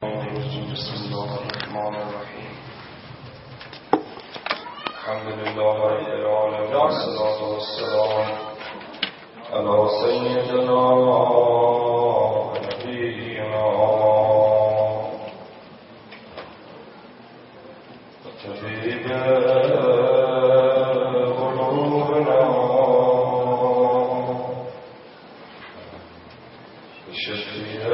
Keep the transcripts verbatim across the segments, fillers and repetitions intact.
بسم الله الرحمن الرحیم. الحمد لله رب العالمین والصلاة والسلام علی سیدنا و نبینا و طبیب قلوبنا و شفیع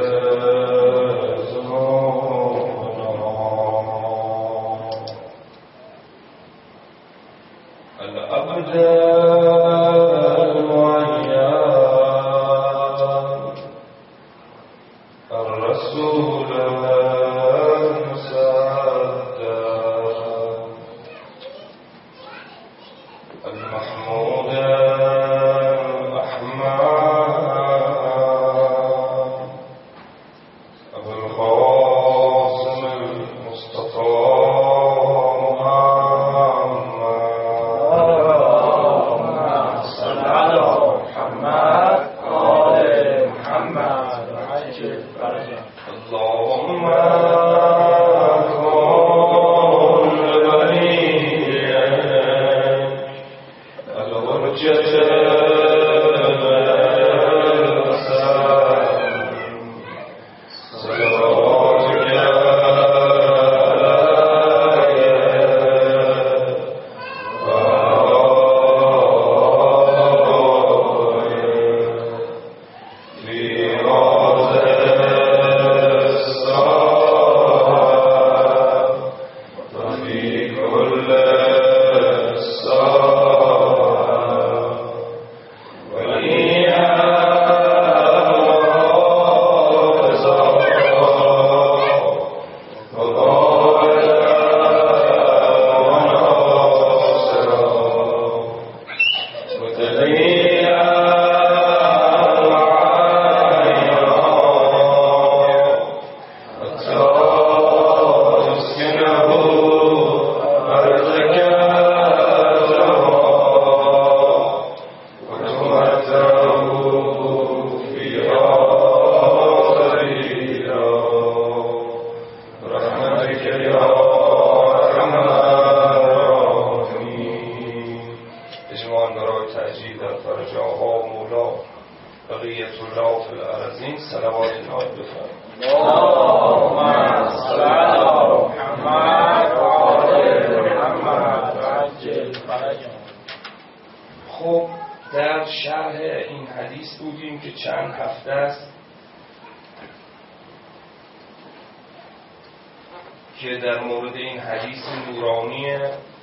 که در مورد این حدیث نورانی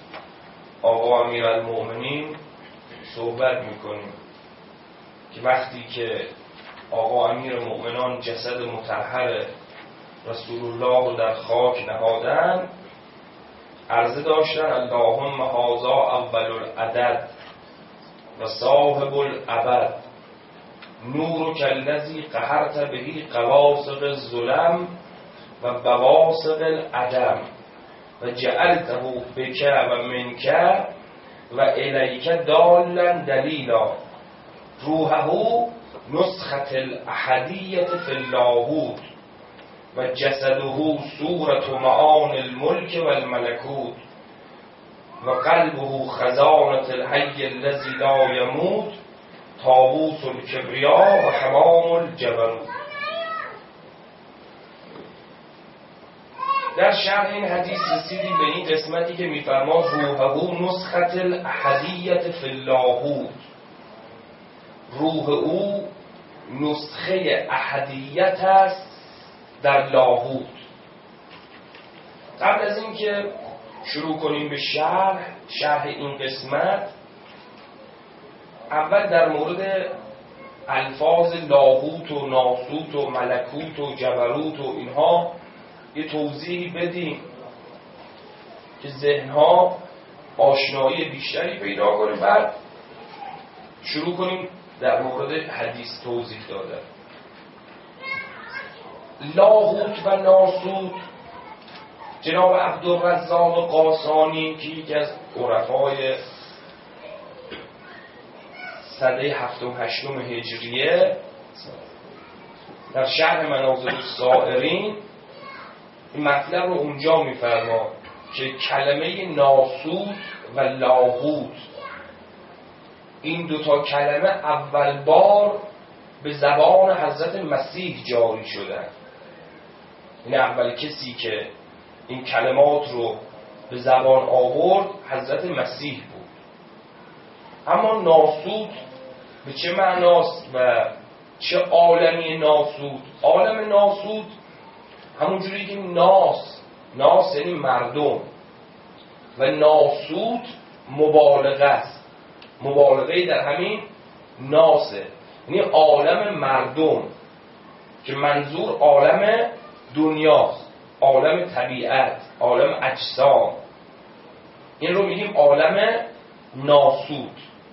آقا امیرالمؤمنین صحبت میکنیم که وقتی که آقا امیرالمؤمنان جسد مطهر رسول الله رو در خاک نهادن، عرضه داشتن اللهم هذا اول العدد و صاحب الابد نورک الذی قهرت بهی قواصق الظلم و بواسط العدم و جعلته بک و منک و الیک دالا دلیلا روحه نسخة الاحدیة فی اللاهوت و جسده صورت معان الملک و الملکوت و قلبه خزانة الحی الذی لا یموت طاووس الکبریا و حمام الجبروت. در شرح این حدیث رسیدیم به این قسمتی که می‌فرماد روحه نسخة الاحدیة فی اللاهوت، روح او نسخه احدیت است در لاهوت. قبل از این که شروع کنیم به شرح شرح این قسمت، اول در مورد الفاظ لاهوت و ناسوت و ملکوت و جبروت و اینها یه توضیحی بدیم که ذهنها آشنایی بیشتری پیدا کنه، بعد شروع کنیم در مورد حدیث توضیح دادن. لاهوت و ناسوت، جناب عبدالرزاق قاسانی که یکی از عرفای سده هفتم هشتم هجریه در شرح منازل السائرین این مطلب رو اونجا میفرما که کلمه ناسوت و لاهوت، این دوتا کلمه اول بار به زبان حضرت مسیح جاری شدن. این اول کسی که این کلمات رو به زبان آورد حضرت مسیح بود. اما ناسوت به چه معناست و چه عالمی ناسوت؟ عالم ناسوت همونجوری که ناس، ناس یعنی مردم، و ناسوت مبالغه است، مبالغه در همین ناسه، یعنی عالم مردم، که منظور عالم دنیاست، عالم طبیعت، عالم اجسام. این رو میگیم عالم ناسوت.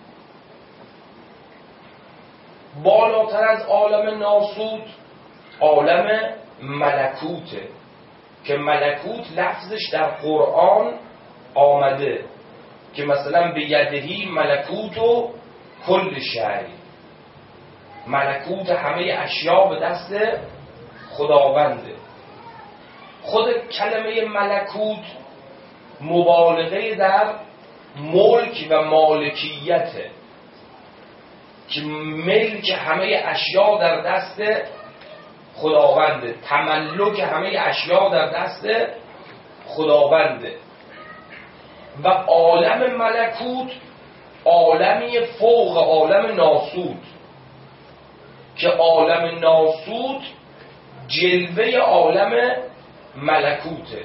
بالاتر از عالم ناسوت عالم ملکوته، که ملکوت لفظش در قرآن آمده که مثلا به یدهی ملکوت و کل شیء، ملکوت همه اشیا به دست خداونده. خود کلمه ملکوت مبالغه در ملک و مالکیته، که ملک همه اشیا در دست خداونده، تملک همه اشیا در دست خداونده. و عالم ملکوت عالمی فوق عالم ناسوت، که عالم ناسوت جلوه عالم ملکوته.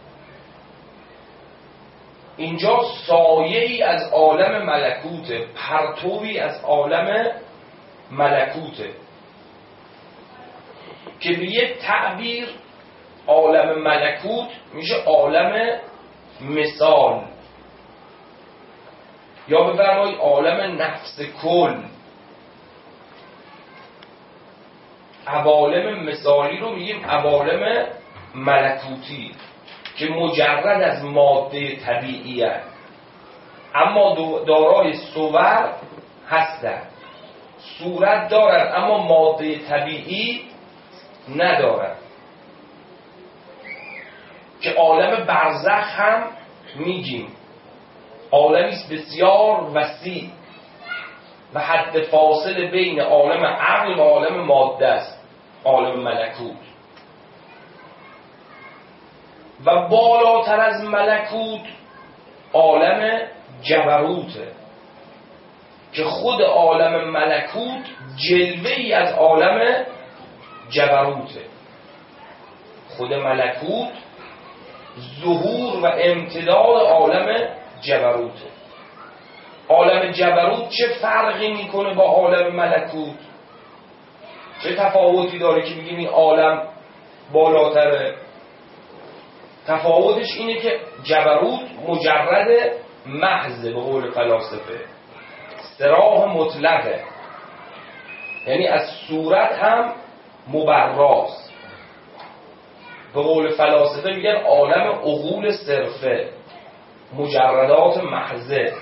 اینجا سایه‌ای از عالم ملکوته، پرتوی از عالم ملکوته، که به یک تعبیر عالم ملکوت میشه عالم مثال، یا بفرمایید عالم نفس کل. عوالم مثالی رو میگیم عوالم ملکوتی، که مجرد از ماده طبیعی هست، اما دارای صور هستند، صورت دارند اما ماده طبیعی ندارند. که عالم برزخ هم میگیم عالمی است بسیار وسیع و حد فاصله بین عالم عقل و عالم ماده است، عالم ملکوت. و بالاتر از ملکوت عالم جبروته، که خود عالم ملکوت جلوه‌ای از عالم جبروته. خود ملکوت ظهور و امتداد عالم جبروته. عالم جبروت چه فرقی میکنه با عالم ملکوت؟ چه تفاوتی داره که میگیم این عالم بالاتره؟ تفاوتش اینه که جبروت مجرد محضه، به قول فلاسفه استراح مطلقه، یعنی از صورت هم مبراست. به قول فلاسفه میگن عالم عقول صرفه، مجردات محضه،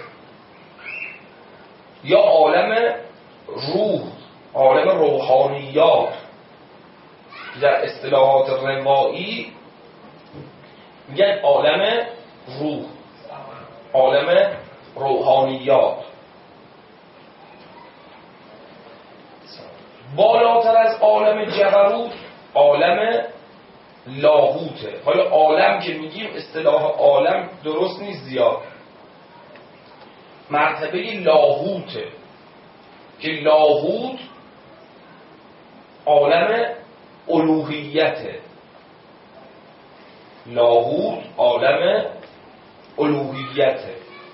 یا عالم روح، عالم روحانیات. در اصطلاحات روایی میگن عالم روح، عالم روحانیات. بالاتر از عالم جبروت عالم لاهوته. حالا عالم که میگیم اصطلاح عالم درست نیست زیاد، مرتبه لاهوته، که لاهوت عالم الوهیته. لاهوت عالم الوهیته،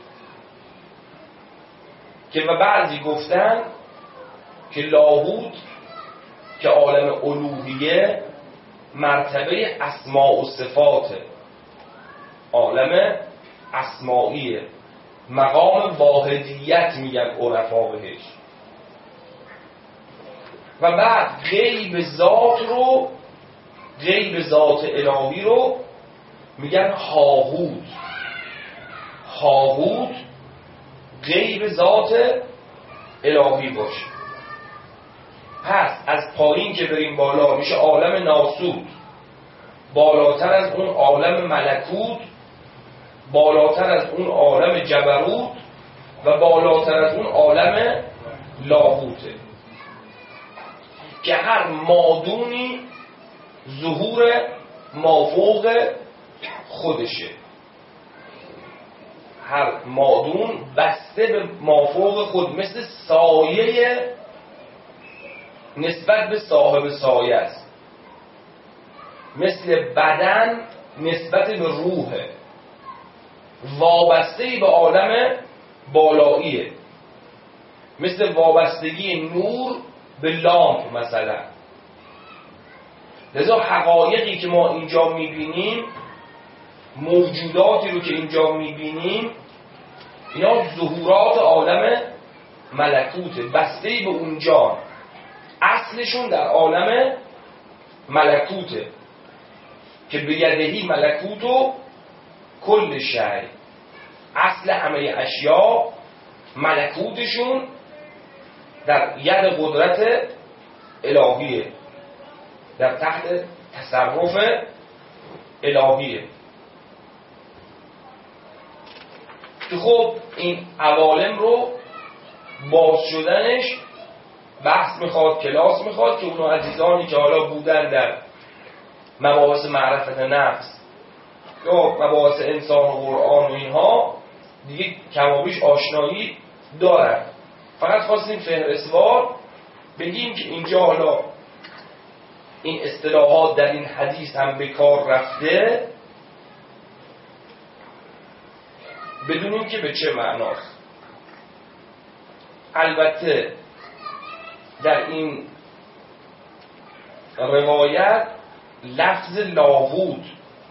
که و بعضی گفتن که لاهوت که عالم الوهیه مرتبه اسماء و صفاته، عالم اسمائیه، مقام واحدیت میگن عرفا بهش. و بعد غیب ذات رو، غیب ذات الهی رو میگن هاهوت. هاهوت غیب ذات الهی باشه. پس از پایین که بریم بالا میشه عالم ناسوت، بالاتر از اون عالم ملکوت، بالاتر از اون عالم جبروت و بالاتر از اون عالم لاهوته که هر مادونی ظهور مافوق خودشه. هر مادون بسته به مافوق خود، مثل سایه نسبت به صاحب سایه است، مثل بدن نسبت به روحه، وابسته به عالم بالاییه، مثل وابستگی نور به لامپ مثلا. لذا حقایقی که ما اینجا میبینیم، موجوداتی رو که اینجا میبینیم، اینا ظهورات عالم ملکوته، بسته به اونجا، اصلشون در عالم ملکوته که به یدهی ملکوتو کل شی، اصل همه اشیا ملکوتشون در ید قدرت الهیه، در تحت تصرف الهیه. که خب این عوالم رو باز شدنش بحث میخواد، کلاس میخواد که اونو عزیزانی که حالا بودن در مباحث معرفت نفس یا مباحث انسان و قرآن و اینها دیگه کمابیش آشنایی دارن. فقط خواستیم فهرستوار بگیم که اینجا حالا این اصطلاحات در این حدیث هم به کار رفته، بدونیم که به چه معناست. البته در این روایت لفظ لاهوت،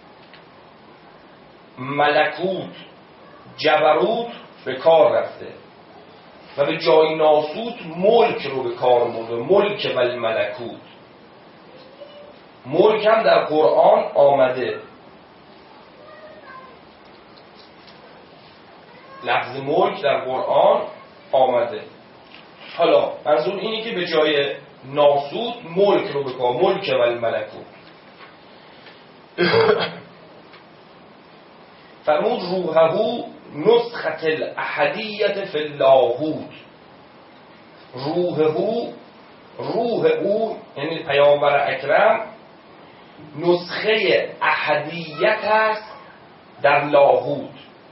ملکوت، جبروت به کار رفته و به جای ناسوت ملک رو به کار برده، ملک و الملکوت. ملک هم در قرآن آمده، لفظ ملک در قرآن آمده. حالا منظور اینه که به جای ناسوت ملک رو به کار، ملک و الملکوت. فرمود روحهو نسخة الاحدیت فی اللاهوت. روحهو، روح او یعنی پیامبر اکرم، نسخه احدیت است در لاهوت.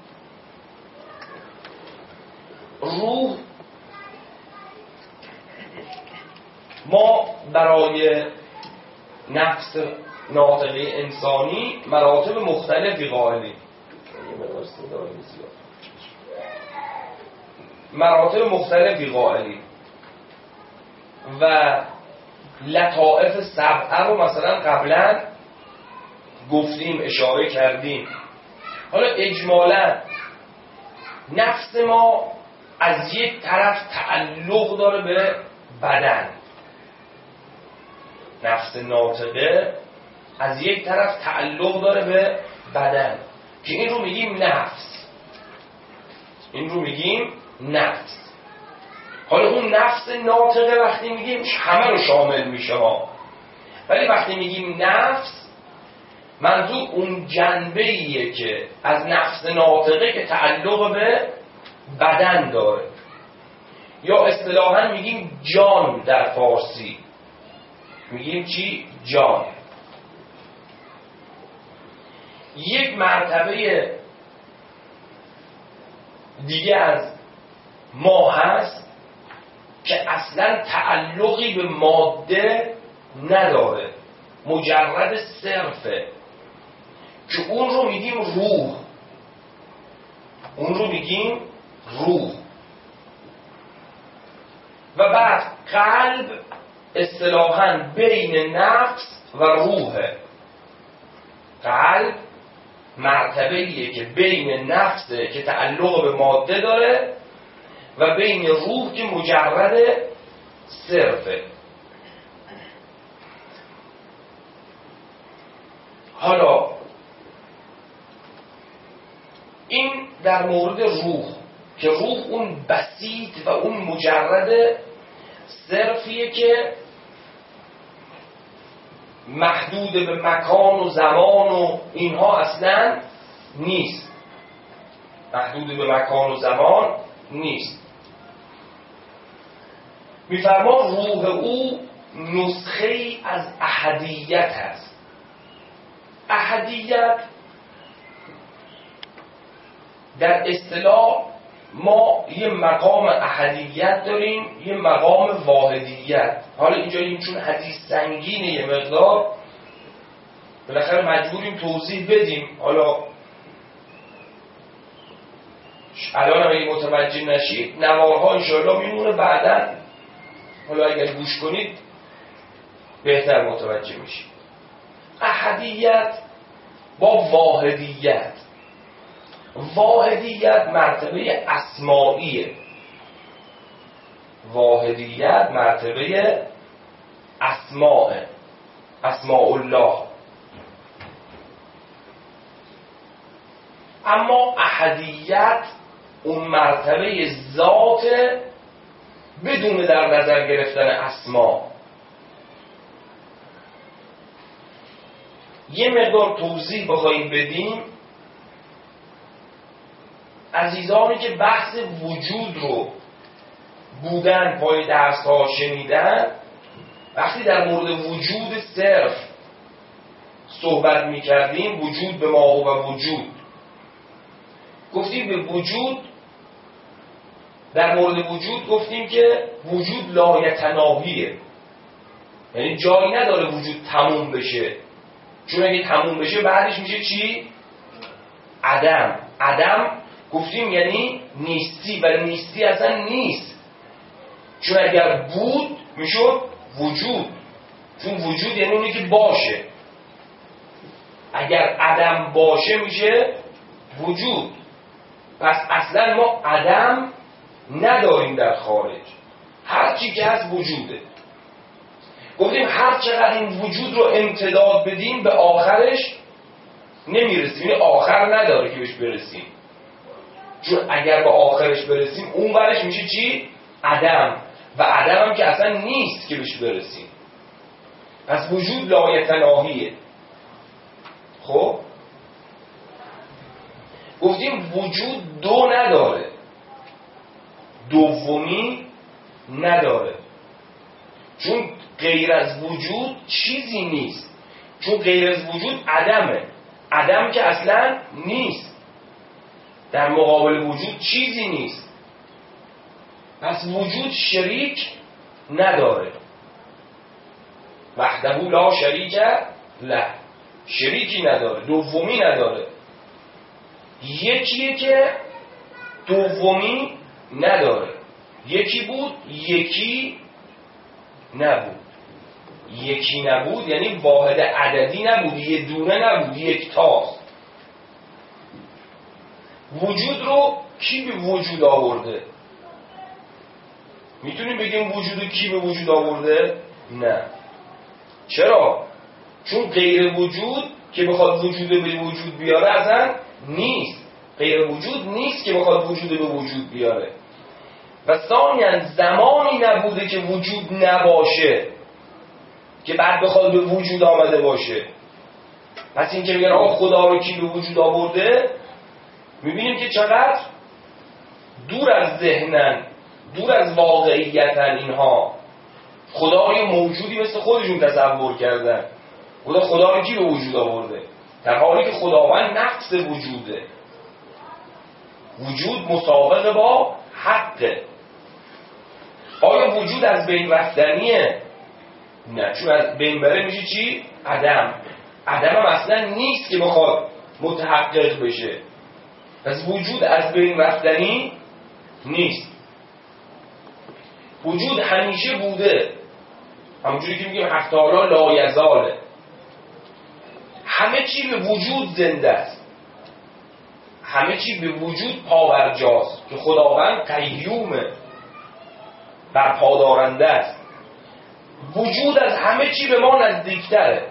روح ما برای نفس ناطقه انسانی مراتب مختلفی قائلیم، مراتب مختلفی قائلیم و لطائف سبعه رو مثلا قبلا گفتیم، اشاره کردیم. حالا اجمالا نفس ما از یک طرف تعلق داره به بدن، نفس ناطقه از یک طرف تعلق داره به بدن که این رو میگیم نفس، این رو میگیم نفس. حالا اون نفس ناطقه وقتی میگیم همه رو شامل میشه ها، ولی وقتی میگیم نفس منظور اون جنبه‌ایه که از نفس ناطقه که تعلق به بدن داره، یا اصطلاحاً میگیم جان. در فارسی میگیم چی؟ جان. یک مرتبه دیگه از ما هست که اصلا تعلقی به ماده نداره، مجرد صرفه، که اون رو میگیم روح. اون رو میگیم روح. و بعد قلب اصطلاحاً بین نفس و روحه. قلب مرتبه‌ایه که بین نفسه که تعلق به ماده داره و بین روح که مجرد صرفه. حالا این در مورد روح، که روح اون بسیط و اون مجرد صرفیه که محدود به مکان و زمان و اینها اصلا نیست. محدود به مکان و زمان نیست. میفرما روح او نسخه ای از احدیت هست. احدیت در اصطلاح ما یه مقام احدیت داریم، یه مقام واحدیت. حالا اینجا این چون حدیث سنگینه یه مقدار بالاخره مجبوریم توضیح بدیم. حالا الان اگه متوجه نشید نوارها انشاءالله میمونه بعدن، حالا اگر گوش کنید بهتر متوجه میشید. احدیت با واحدیت، واحدیت مرتبه اسمائیه، واحدیت مرتبه اسماء اسماء الله. اما احدیت اون مرتبه ذات بدون در نظر گرفتن اسما. یه مقدار توضیح بخوایم بدیم، عزیزانی که بحث وجود رو بودن پای درس ها شنیدن، وقتی در مورد وجود صرف صحبت می کردیم، وجود به ما و وجود گفتیم، به وجود در مورد وجود گفتیم که وجود لایتناهیه، یعنی جایی نداره وجود تموم بشه، چون اگه تموم بشه بعدش میشه چی؟ عدم. عدم گفتیم یعنی نیستی، ولی نیستی اصلا نیست، چون اگر بود میشد وجود، چون وجود یعنی اونی که باشه. اگر عدم باشه میشه وجود. پس اصلا ما عدم نداریم در خارج، هر چی که هست وجوده. گفتیم هر چقدر این وجود رو امتداد بدیم به آخرش نمیرسیم، یعنی آخر نداره که بهش برسیم، چون اگر به آخرش برسیم اون برش میشه چی؟ عدم، و عدم هم که اصلا نیست که بهش برسیم. پس وجود لایتناهیه. خب گفتیم وجود دو نداره، دومی نداره، چون غیر از وجود چیزی نیست، چون غیر از وجود عدمه، عدم که اصلا نیست، در مقابل وجود چیزی نیست. پس وجود شریک نداره، وحده لا شریک له، شریکی نداره، دومی نداره. یکیه که دومی نداره، یکی بود یکی نبود. یکی نبود یعنی واحد عددی نبود، یه دونه نبود، یک تاست. وجود رو کی به وجود آورده؟ میتونیم بگیم وجود کی به وجود آورده؟ نه. چرا؟ چون غیر وجود که بخواد وجود به وجود بیاره اصلا نیست، غیر وجود نیست که بخواد وجود به وجود بیاره. و ثانیاً زمانی نبوده که وجود نباشه که بعد بخواد به وجود آمده باشه. پس این که میگن آقا خدا رو کی به وجود آورده، میبینیم که چقدر دور از ذهنن، دور از واقعیتن. اینها خدای موجودی مثل خودشون تصور کردن. خدا خدا رو کی به وجود آورده، در حالی که خداوند نفس وجوده. وجود مسابقه با حقه. آیا وجود از بین رفتنیه؟ نه، چون از بین بره میشه چی؟ عدم. عدم هم اصلا نیست که بخواد متحقق بشه. پس وجود از بین رفتنی نیست. وجود همیشه بوده، همونجوری که میگیم حق تعالی لایزاله، همه چی به وجود زنده است، همه چی به وجود پاورجاست که خداوند قیومه، برپادارنده است. وجود از همه چی به ما نزدیکتره،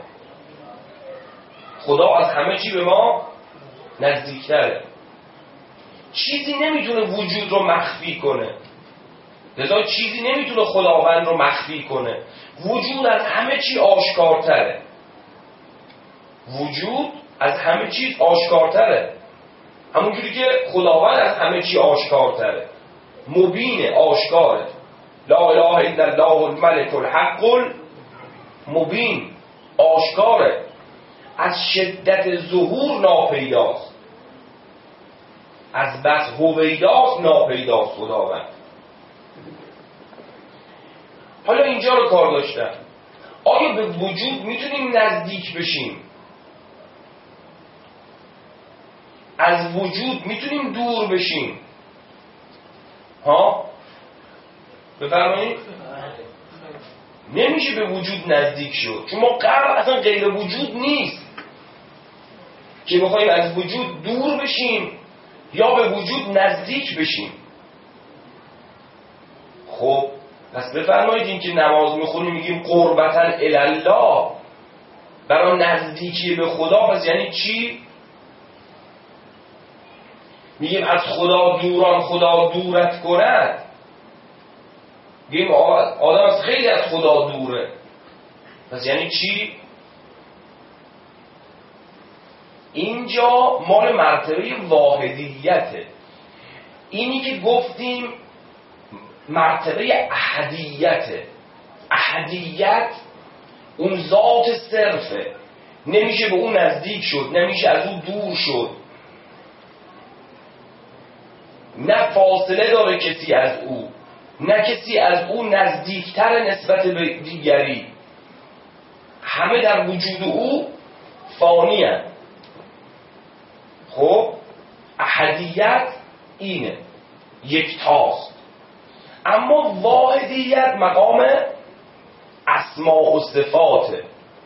خدا از همه چی به ما نزدیکتره. چیزی نمیتونه وجود رو مخفی کنه، لذا چیزی نمیتونه خداوند رو مخفی کنه. وجود از همه چی آشکارتره. وجود از همه چیز آشکارتره، همونجوری که خداوند از همه چیز آشکارتره، مبینه، آشکاره. لا اله الا الله الملك الحق المبین، آشکاره، از شدت ظهور ناپیداست، از بس هویداست ناپیداست خداوند. حالا اینجا رو کار داشتم، آیا به وجود میتونیم نزدیک بشیم؟ از وجود میتونیم دور بشیم؟ ها؟ بفرمایید؟ نمیشه به وجود نزدیک شد، چون ما قرار اصلا غیر وجود نیست که بخوایم از وجود دور بشیم یا به وجود نزدیک بشیم. خب پس بفرمایید این که نماز میخونیم میگیم قربتاً الله، برای نزدیکی به خدا، پس یعنی چی؟ میگیم از خدا دوران خدا دورت کند، میگیم آدم از خیلی از خدا دوره، پس یعنی چی؟ اینجا مال مرتبه واحدیته. اینی که گفتیم مرتبه احدیته. احدیت اون ذات صرفه، نمیشه به اون نزدیک شد، نمیشه از اون دور شد، نه فاصله داره کسی از او، نه کسی از او نزدیکتر نسبت به دیگری، همه در وجود او فانی هست. خب احدیت اینه، یکتاست. اما واحدیت مقام اسماء و صفاته.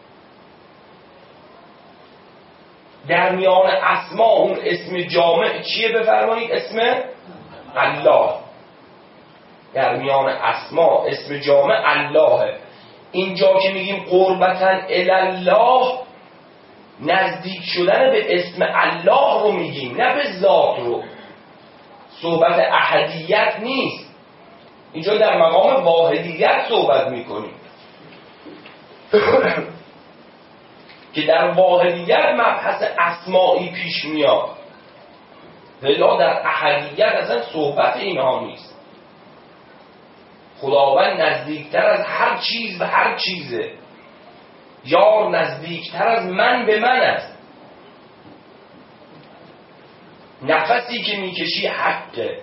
در میان اسماء اون اسم جامع چیه بفرمایید؟ اسم الله. در میان اسماء اسم جامع اللهه. اینجا که میگیم قربتاً الله، نزدیک شدن به اسم الله رو میگیم، نه به ذات رو. صحبت احدیت نیست، اینجا در مقام واحدیت صحبت میکنیم که در واحدیت مبحث اسماعی پیش میاد، ولی در احدیت اصلا صحبت اینها نیست. خداوند نزدیکتر از هر چیز به هر چیزه، یار نزدیکتر از من به من است. نفسی که میکشی حقه،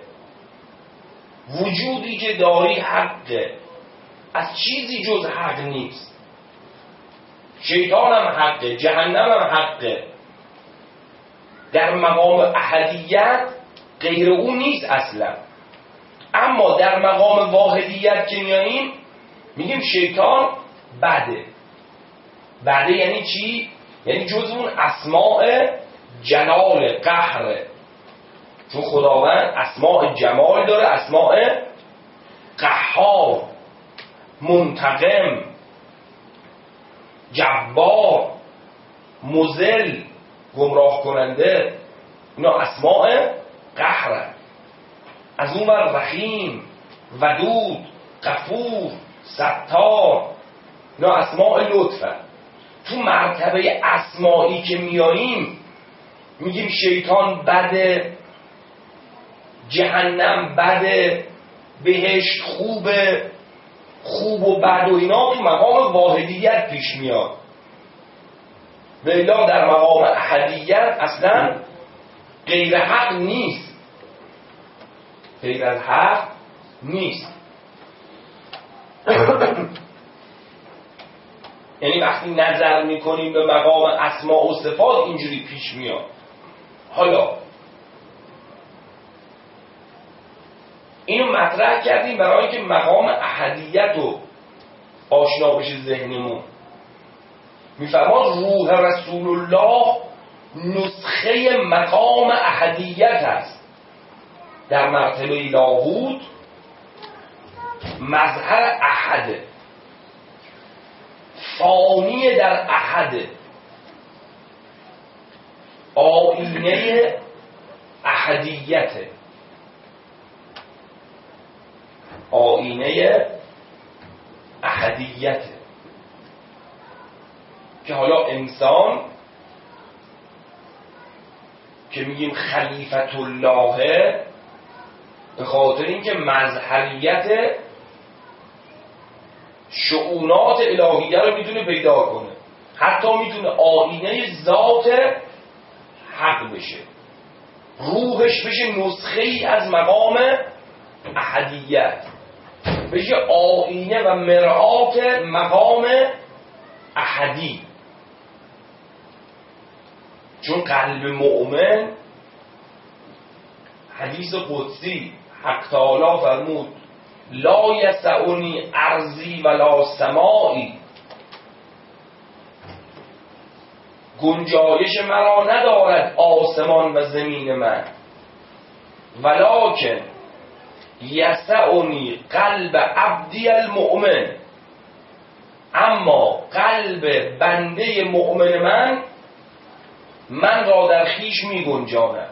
وجودی که داری حقه، از چیزی جز حق نیست. شیطان هم حقه، جهنم هم حقه. در مقام احدیت غیر او نیست اصلا. اما در مقام واحدیت که میاییم میگیم شیطان بده. بده یعنی چی؟ یعنی جز اون اسماء جلال قهره، چون خداوند اسماء جمال داره، اسماء قهار، منتقم، جبار، مذل، گمراه کننده، اینا اسماء قهره. از اون بر رحیم، ودود، غفور، ستار، اینا اسماء لطفه. تو مرتبه اسمایی که میاییم میگیم شیطان بده، جهنم بده، بهشت خوبه، خوب و بد و اینا تو مقام واحدیت پیش میاد. ولی در مقام احدیت اصلا غیر حق نیست، غیر از حق نیست. یعنی وقتی نظر میکنیم به مقام اسماء و صفات اینجوری پیش میاد. حالا اینو مطرح کردیم برای اینکه مقام احدیت رو آشنا بشه ذهنمون. میفرماد روح رسول الله نسخه مقام احدیت است. در مرتبه لاهوت مظهر احده، فانی در احده، آینه احدیته، آینه احدیته که حالا انسان که میگیم خلیفت الله، به خاطر اینکه مظهریت شؤونات الهیه رو میتونه پیدا کنه، حتی میتونه آینه ذات حق بشه، روحش بشه نسخه ای از مقام احدیت، بشه آینه و مرآت مقام احدی. چون قلب مؤمن، حدیث قدسی حق تعالی فرمود لا یسعنی ارضی ولا سمائی، گنجایش مرا ندارد آسمان و زمین من، ولکن یسعنی قلب عبدی المؤمن، اما قلب بنده مؤمن من من را در خیش می گنجاند.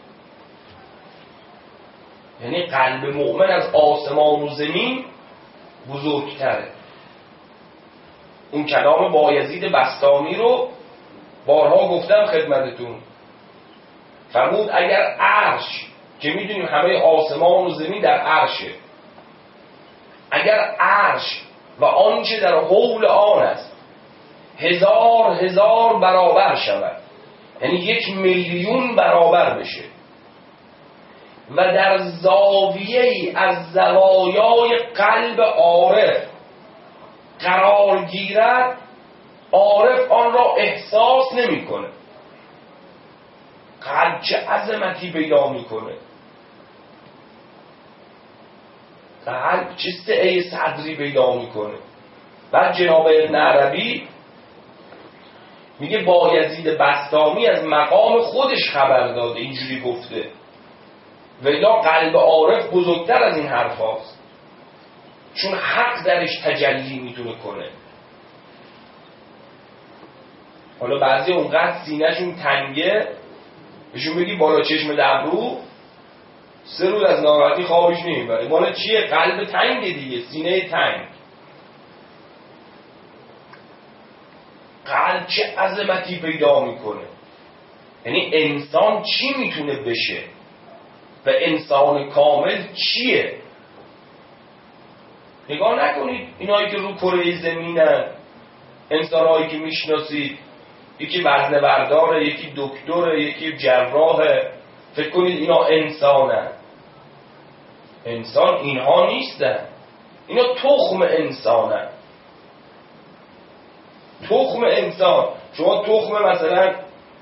یعنی قلب مؤمن از آسمان و زمین بزرگتره. اون کلام بایزید بسطامی رو بارها گفتم خدمتتون، فرمود اگر عرش، که میدونیم همه آسمان و زمین در عرشه، اگر عرش و آنچه در حول آن است هزار هزار برابر شود، یعنی یک میلیون برابر بشه، و در زاویه‌ای از زوایای قلب عارف قرار گیرد، عارف آن را احساس نمی‌کنه. قلب چه عظمتی پیدا می‌کنه، قلب چه سعه صدری پیدا می‌کنه. بعد جناب ابن عربی میگه بایزید بسطامی از مقام خودش خبر داده، اینجوری گفته، ولی قلب عارف بزرگتر از این حرف هاست، چون حق درش تجلی میتونه کنه. حالا بعضی اونقدر سینه‌شون تنگه، بهشون بگی بالا چشم ابرو، سه روز از ناراحتی خوابش نمیبره. مالا چیه؟ قلب تنگه دیگه، سینه تنگ. قلب چه عظمتی پیدا میکنه. یعنی انسان چی میتونه بشه و انسان کامل چیه؟ نگاه نکنید اینایی که رو کره زمینن، انسانهایی که میشناسید، یکی وزنه برداره، یکی دکتره، یکی جراحه، فکر کنید اینا انسانن. انسان اینها نیستن، اینا تخم انسانن. تخم انسان، شما تخم مثلا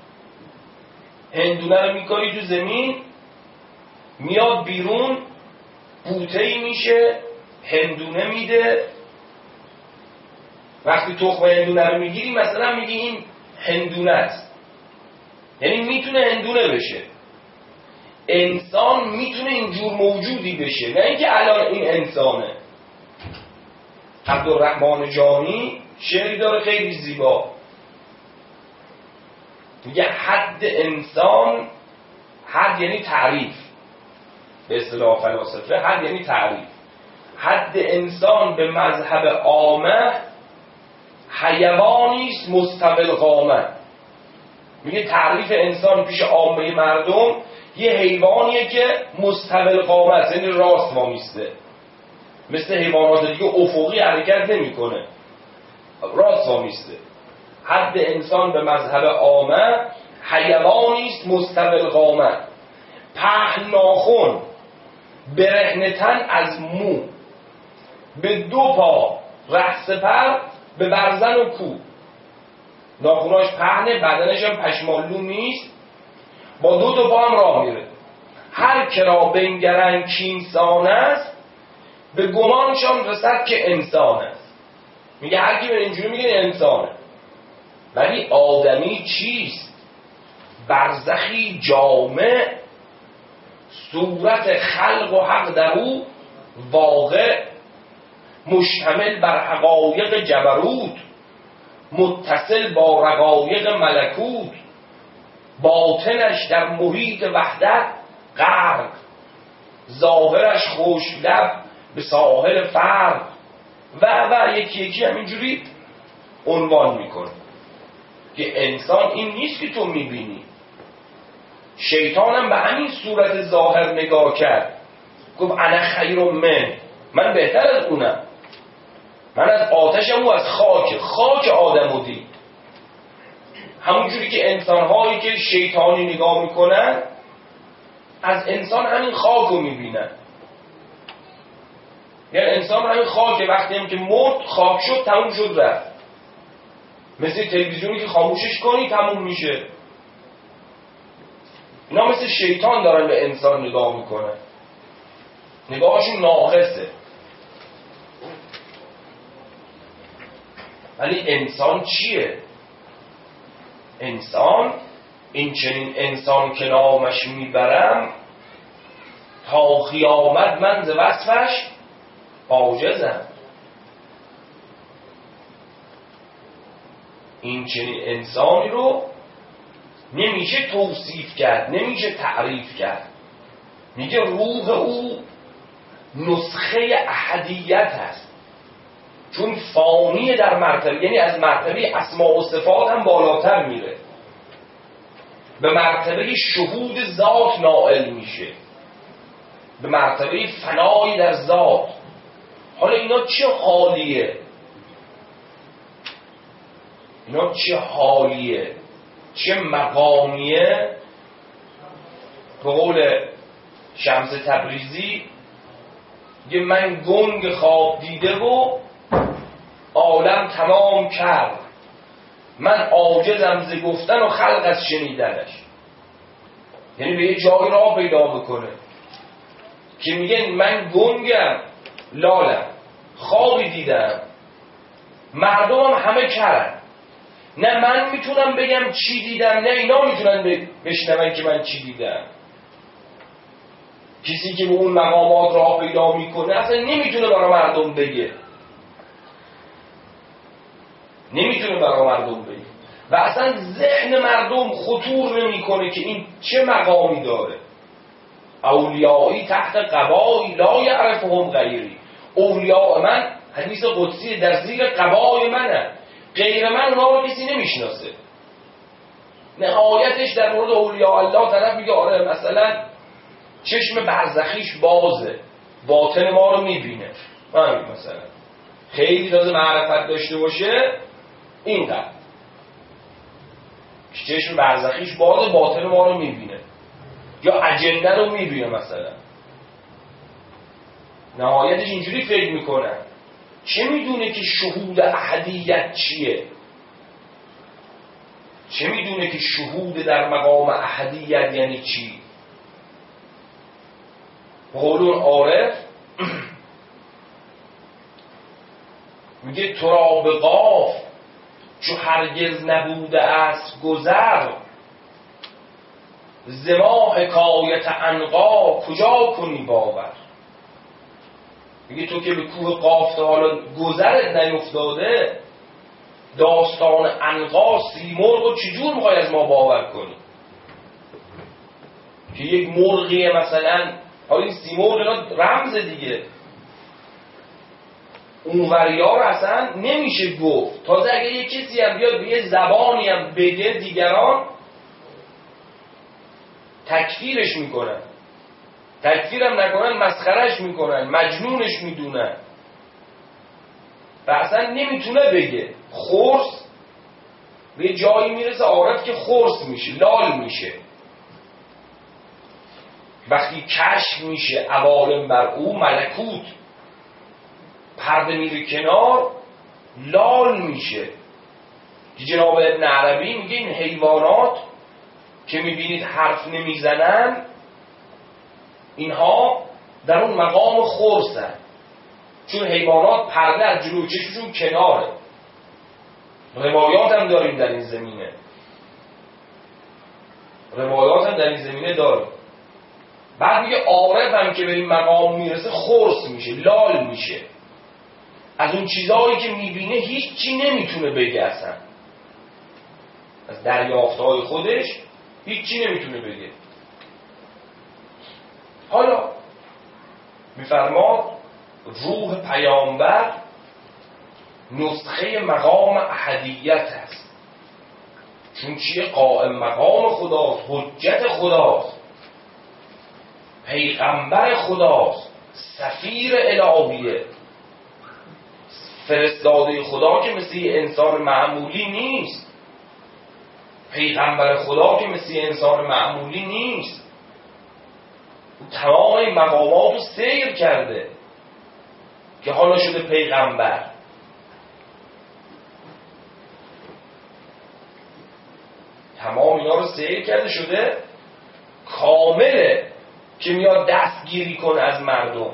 هندونه رو میکنی تو زمین، میاد بیرون، بوته‌ای میشه، هندونه میده. وقتی تخم هندونه رو میگیری مثلا میگی این هندونه است، یعنی میتونه هندونه بشه. انسان میتونه اینجور موجودی بشه، نه اینکه الان این انسانه. عبدالرحمن جانی شعری داره خیلی زیبا، میگه حد انسان، حد یعنی تعریف، به اصطلاح فلاسفه حد یعنی تعریف. حد انسان به مذهب عامه حیوانی است مستقل قامه. میگه تعریف انسان پیش عامه مردم یه حیوانیه که مستقل قامه است، یعنی راست وامیسته، مثل حیوانات دیگه افقی حرکت نمیکنه، راست وامیسته. حد انسان به مذهب عامه حیوانی است مستقل قامه، پهن ناخن، برهنه تن از مو، به دو پا ره سپر، به برزن و کو. ناخوناش پهنه، بدنش هم پشمالو نیست، با دو تا پا هم راه میره. هر کرا بنگرن کینسان است، به گمانشان رسد که انسان است. میگه هر کی به اینجوری میگه انسانه. ولی آدمی چیست؟ برزخی جامع، صورت خلق و حق در او واقع، مشتمل بر حقایق جبروت، متصل با رقایق ملکوت، باطنش در محیط وحدت غرق، ظاهرش خشک لب به ساحل فرق، و و یکی یکی همینجوری عنوان میکنه که انسان این نیست که تو میبینی. شیطانم به همین صورت ظاهر نگاه کرد، گفت انا خیر من، من بهتر از اونم، من از آتشم و از خاک خاک آدمو دید. همونجوری که انسان‌هایی که شیطانی نگاه میکنن از انسان همین خاک رو میبینن. یعنی انسان همین خاک، وقتی هم که مرد خاک شد تموم شد رفت. مثل تلویزیونی که خاموشش کنی تموم میشه. اینا مثل شیطان دارن به انسان نگاه میکنن، نگاهشون ناقصه. ولی انسان چیه؟ انسان این چنین انسان که نامش میبرم، تا قیامت من ز وصفش عاجزم. این چنین انسانی رو نمیشه توصیف کرد، نمیشه تعریف کرد. میگه روح او نسخه احدیت هست، چون فانی در مرتبه، یعنی از مرتبه اسماء و صفات هم بالاتر میره، به مرتبه شهود ذات نائل میشه، به مرتبه فنای در ذات. حالا اینا چه حالیه؟ اینا چه حالیه؟ چه مقامیه؟ به قول شمس تبریزی یه من گنگ خواب دیده و عالم تمام کرد، من عاجزم ز گفتن و خلق از شنیدنش. یعنی به یه جایی راه پیدا بکنه که میگه من گنگم، لالم، خوابی دیدم، مردمم همه کرد، نه من میتونم بگم چی دیدم نه اینا میتونن بشنون که من چی دیدم. کسی که به اون مقامات راه پیدا میکنه اصلا نمیتونه برای مردم بگه، نمیتونه برای مردم بگه و اصلا ذهن مردم خطور نمیکنه که این چه مقامی داره. اولیایی تحت قبایی لا یعرفهم غیری، اولیاء من حدیث قدسی در زیر قبای منه، غیر من اونا رو کسی نمیشناسه. نهایتش در مورد اولیاء الله طرف میگه آره مثلا چشم برزخیش بازه، باطن ما رو میبینه، همین مثلا خیلی تازه معرفت داشته باشه اینقدر چشم برزخیش بازه، باطن ما رو میبینه یا اجنده رو میبینه مثلا. نهایتش اینجوری فکر میکنه. چه میدونه که شهود احدیت چیه؟ چه میدونه که شهود در مقام احدیت یعنی چی؟ قولون عارف میگه تو را به قاف چو هرگز نبوده است گذر، زما حکایت عنقا کجا کنی باور. میگه تو که به کوه قاف تا حالا گذرت نیفتاده، داستان عنقا سیمرغ رو چجور میخوای از ما باور کنی؟ که یک مرغیه مثلا، حالا این سیمرغ اینا رمز دیگه، اونوریا رو اصلا نمیشه گفت. تازه اگه یه کسی هم بیاد به یه زبانی هم بگه دیگران تکفیرش میکنن، تکفیرم نکنن مسخرش میکنن، مجنونش میدونن و اصلا نمیتونه بگه. خرس به یه جایی میرسه عارف که خرس میشه، لال میشه. وقتی کشف میشه عوالم بر او ملکوت، پرده میره کنار، لال میشه. جناب ابن عربی میگه این حیوانات که میبینید حرف نمیزنن، اینها در اون مقام خرسن، چون حیوانات پرده از جلو چشمشون کناره. روایات هم داریم در این زمینه، روایات هم در این زمینه داریم. بعد میگه عارف هم که به این مقام میرسه خرس میشه، لال میشه، از اون چیزهایی که میبینه هیچی نمیتونه بگه، اصلا از دریافتهای خودش هیچی نمیتونه بگه. حالا میفرماد روح پیامبر نسخه مقام احدیت است، چون چیه؟ قائم مقام خداست، حجت خداست، پیغمبر خداست، سفیر الهیه، فرستاده خدا که مثل یه انسان معمولی نیست، پیغمبر خدا که مثل یه انسان معمولی نیست، تمام این مقامات رو سیر کرده که حالا شده پیغمبر. تمام اینا رو سیر کرده شده کامله که میاد دستگیری کنه از مردم.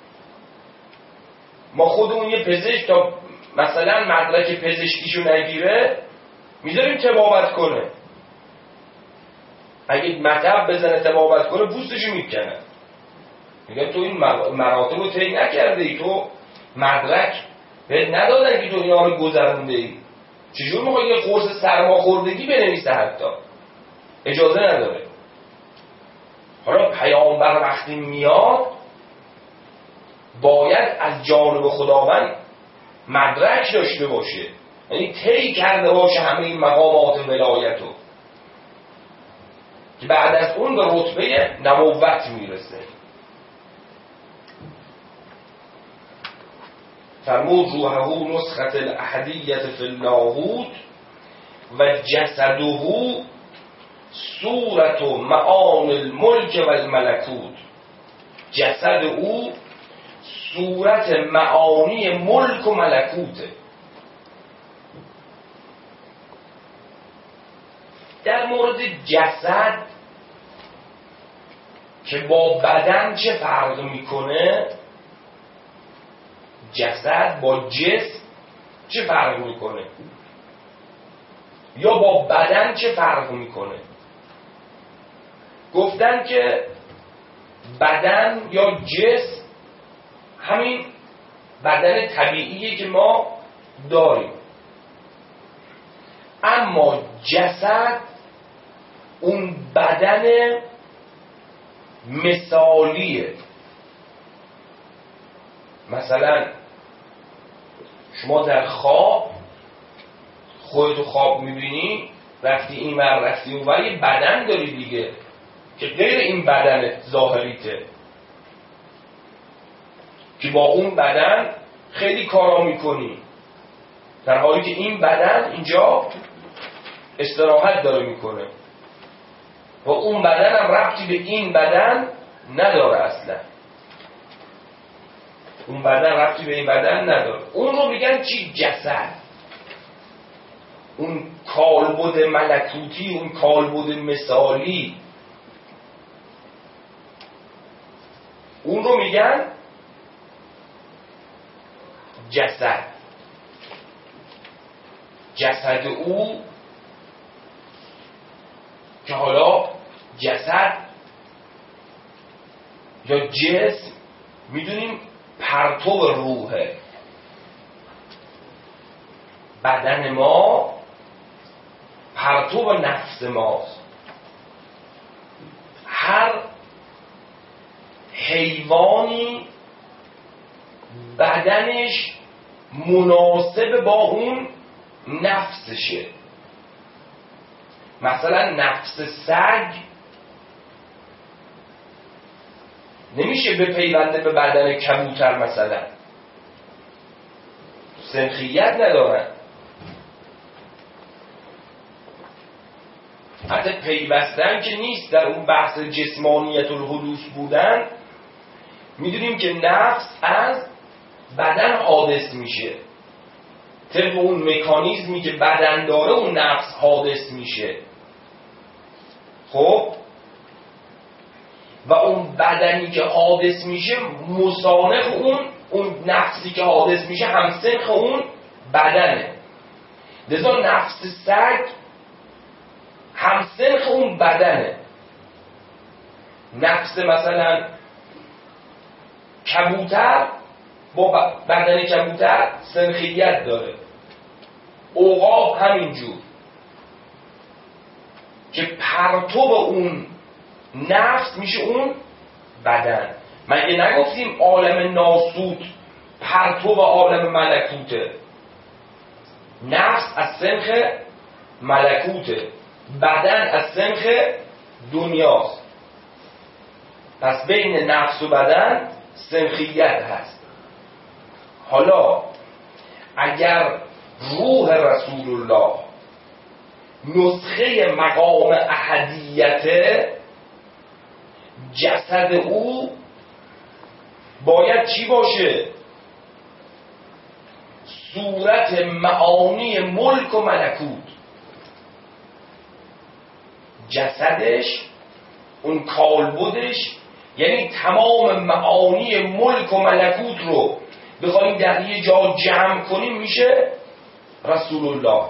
ما خودمون یه پزشک تا مثلا مدرک پزشکیشو نگیره میذاریم تبابت کنه، اگه مطب بزنه تبابت کنه پوستشو میکنه، میگه تو این مراتب رو طی نکرده ای، تو مدرک بهت ندادن که تو اینا رو گذرونده ای، چجور میخوای یه قرص سرماخوردگی بنویسه؟ حتی اجازه نداره. حالا پیامبر وقتی میاد باید از جانب خداوند مدرک داشته باشه، یعنی طی کرده باشه همه این مقامات ولایتو که بعد از اون به رتبه نبوت میرسه. فرمود روحه نسخة الاحدیت فی اللاهوت و جسده صورت و معان الملک و الملکوت. جسد او صورت معانی ملک و ملکوته. در مورد جسد که با بدن چه فرق میکنه، جسد با جسم چه فرق میکنه یا با بدن چه فرق میکنه؟ گفتن که بدن یا جسم همین بدن طبیعیه که ما داریم، اما جسد اون بدن مثالیه. مثلا شما در خواب خودتو خواب میبینی، رفتی این ور رفتی اون ور، یه بدن داری دیگه که غیر این بدن ظاهریته که با اون بدن خیلی کارا میکنی، در حالی که این بدن اینجا استراحت داره میکنه و اون بدن هم ربطی به این بدن نداره، اصلا اون بدن ربطی به این بدن نداره. اون رو میگن چی؟ جسد. اون کالبد ملکوتی، اون کالبد مثالی، اون رو میگن جسد. جسد او که حالا جسد یا جسم میدونیم پرتو روحه. بدن ما پرتو نفس ماست. هر حیوانی بدنش مناسب با اون نفسشه. مثلا نفس سگ نمیشه به پیونده به بدن کبوتر، مثلا سنخیت ندارن، حتی پیوستن که نیست. در اون بحث جسمانیت الحدوث بودن میدونیم که نفس از بدن حادث میشه، طبق اون مکانیزمی که بدن داره اون نفس حادث میشه. خب و اون بدنی که حادث میشه مصانف اون اون نفسی که حادث میشه همسنخ اون بدنه. لذا نفس سگ همسنخ اون بدنه. نفس مثلا کبوتر با بدن کبوتر سنخیت داره. عقاب همینجور که پرتو اون نفس میشه اون بدن. مگه نگفتیم عالم ناسوت پرتو عالم ملکوته؟ نفس از سنخ ملکوت، بدن از سنخ دنیاست. پس بین نفس و بدن سنخیت هست. حالا اگر روح رسول الله نسخه مقام احدیت، جسد او باید چی باشه؟ صورت معانی ملک و ملکوت. جسدش، اون کالبدش، یعنی تمام معانی ملک و ملکوت رو بخوایم در یه جا جمع کنیم میشه رسول الله،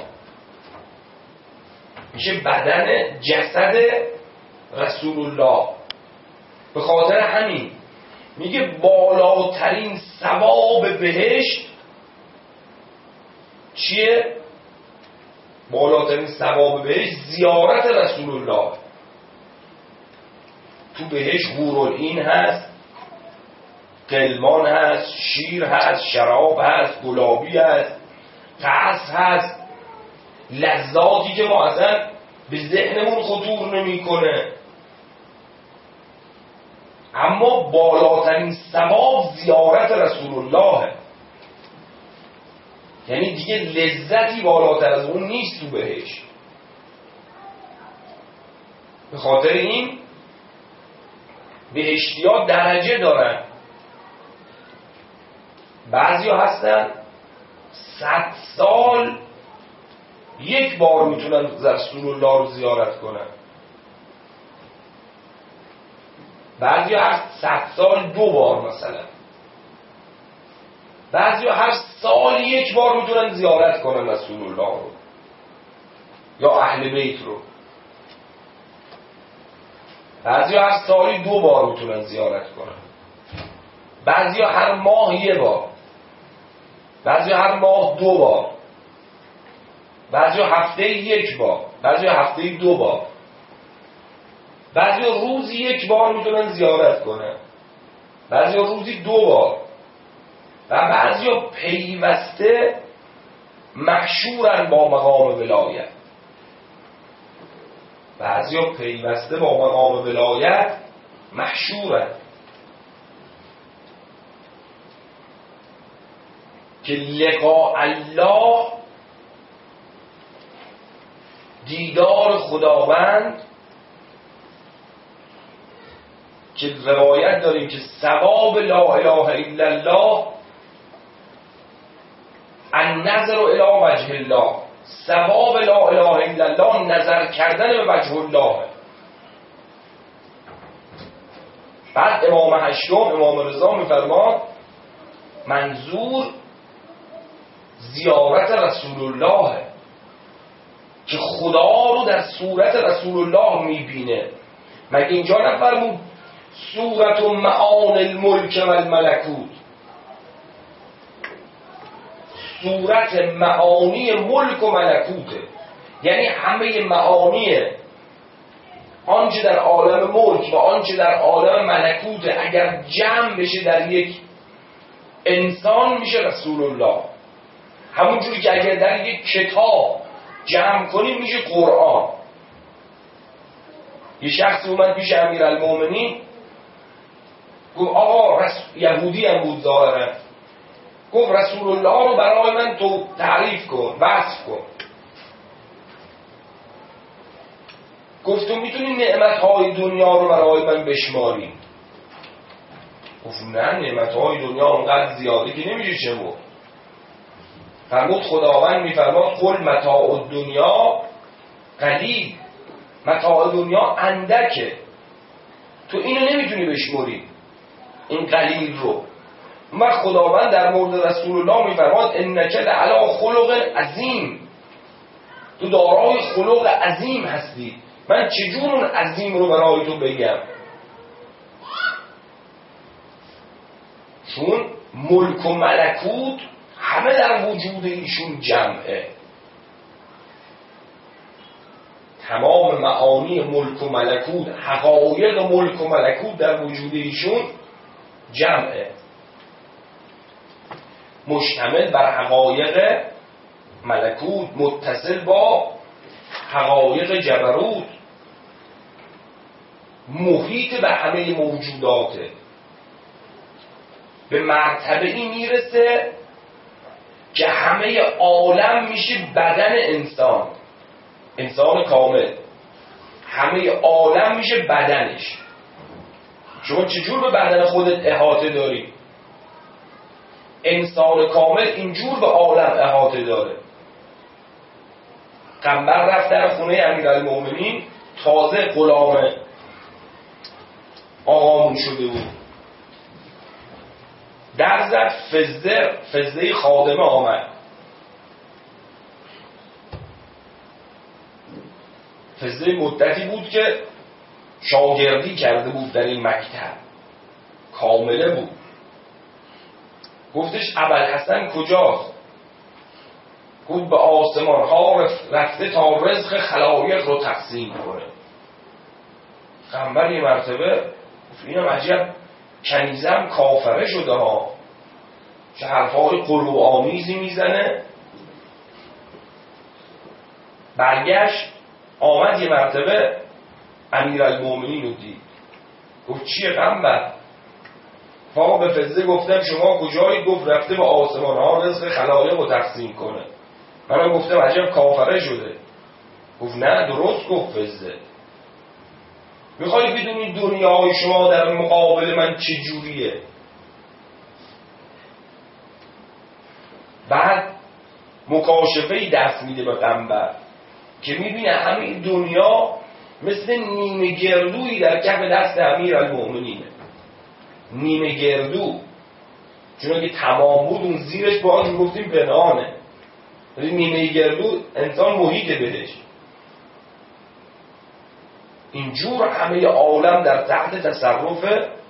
میشه بدن جسد رسول الله. به خاطر همین میگه بالاترین ثواب بهشت چیه؟ بالاترین ثواب بهشت زیارت رسول الله. تو بهشت حورالعین هست، غلمان هست، شیر هست، شراب هست، گلابی هست، قصر هست، لذاتی که ما اصلا به ذهنمون خطور نمیکنه. اما بالاترین ثواب زیارت رسول الله، یعنی دیگه لذتی بالاتر از اون نیست تو بهشت. به خاطر این بهشتی‌ها درجه دارن. بعضیا هستن صد سال یک بار میتونن رسول الله رو زیارت کنن، بعضیا هر صد سال دو بار مثلا، بعضیا هر سال یک بار میتونن زیارت کنن رسول الله رو یا اهل بیت رو، بعضیا هر سالی دو بار میتونن زیارت کنن، بعضیا هر ماه یه بار، بعضیا هر ماه دو بار، بعضیا هفته یک بار، بعضیا هفته دو بار، بعضیا روزی یک بار میتونن زیارت کنن، بعضیا روزی دو بار، و بعضیا پیوسته محشورن با مقام ولایت. بعضیا پیوسته با مقام ولایت محشورن که لقاء الله، دیدار خداوند، که روایت داریم که ثواب لا اله الا الله النظر الی وجه الله، ثواب لا اله الا الله نظر کردن به وجه الله. بعد امام هشتم امام رضا میفرماد منظور زیارت رسول الله، که خدا رو در صورت رسول الله میبینه. مگه اینجا نفرمود صورت و معان الملک و الملکوت؟ صورت معانی ملک و ملکوته، یعنی همه معانی آنچه در عالم ملک و آنچه در عالم ملکوته اگر جمع بشه در یک انسان میشه رسول الله. همونجوری که اگر در یک کتاب جمع کنیم میشه قرآن. یه شخص اومد پیش امیرالمومنین گفت آقا رس... یهودی هم بود ظاهرا، گفت رسول الله رو برای من تو تعریف کن، وصف کن. گفت تو میتونی نعمتهای دنیا رو برای من بشماری؟ گفت نه، نعمتهای دنیا اونقدر زیاده که نمیشه شمرد. فرمود خداوند میفرماد قل متاع الدنیا قلیل، متاع دنیا اندکه، تو اینو نمیتونی بشمری این قلیل رو. من خداوند در مورد رسول الله میفرماد انک لعلی خلق عظیم، تو دارای خلق عظیم هستی، من چجور اون عظیم رو برای تو بگم؟ چون ملک و ملکوت همه در وجود ایشون جمعه، تمام معانی ملک و ملکوت، حقایق ملک و ملکوت در وجود ایشون جمعه، مشتمل بر حقایق ملکوت، متصل با حقایق جبروت محیط به همه موجوداته، به مرتبه ای میرسه که همه عالم میشه بدن انسان، انسان کامل، همه عالم میشه بدنش. شما چجور به بدن خودت احاطه داری؟ انسان کامل اینجور به عالم احاطه داره. قنبر رفت در خونه امیرالمومنین، تازه غلام آقامون شده بود، در زد، فزده فزده خادمه آمد. فزده مدتی بود که شاگردی کرده بود در این مکتب، کامله بود. گفتش ابوالحسن کجاست؟ گفت به آسمان ها رفته تا رزق خلایق رو تقسیم کنه. قنبر یه مرتبه گفت اینم عجب کنیزم کافره شده ها، چه حرفای غلو آمیزی میزنه. برگشت آمد یه مرتبه امیرالمومنین رو دید، گفت چیه قنبر؟ فاق به فزده گفتم شما کجایی؟ گفت رفته به آسمان ها رزق خلایق رو تقسیم کنه. منم گفتم عجب کافره شده. گفت نه درست گفت فزده. میخوایی بدونی دنیای شما در مقابل من چه جوریه؟ بعد مکاشفه‌ای دست میده به قنبر که میبینه همه دنیا مثل نیمه گردویی در کف دست امیرالمومنینه. نیمه گردو، چون اگه تمام بود اون زیرش باز میگفتیم پنهانه، ولی نیمه گردو انسان محیط بهش. اینجور همه عالم در تحت تصرف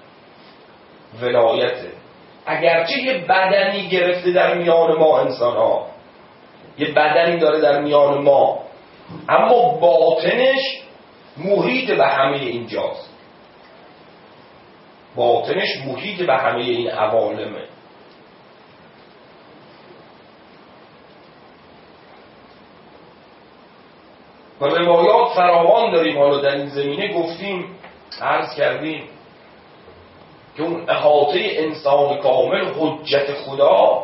ولایته. اگرچه یه بدنی گرفته در میان ما انسان ها، یه بدنی داره در میان ما، اما باطنش محیط به همه اینجاست. باطنش محیط به همه این عوالمه. و روایات فراوان داریم. حالا در این زمینه گفتیم، عرض کردیم که اون احاطه انسان کامل، حجت خدا،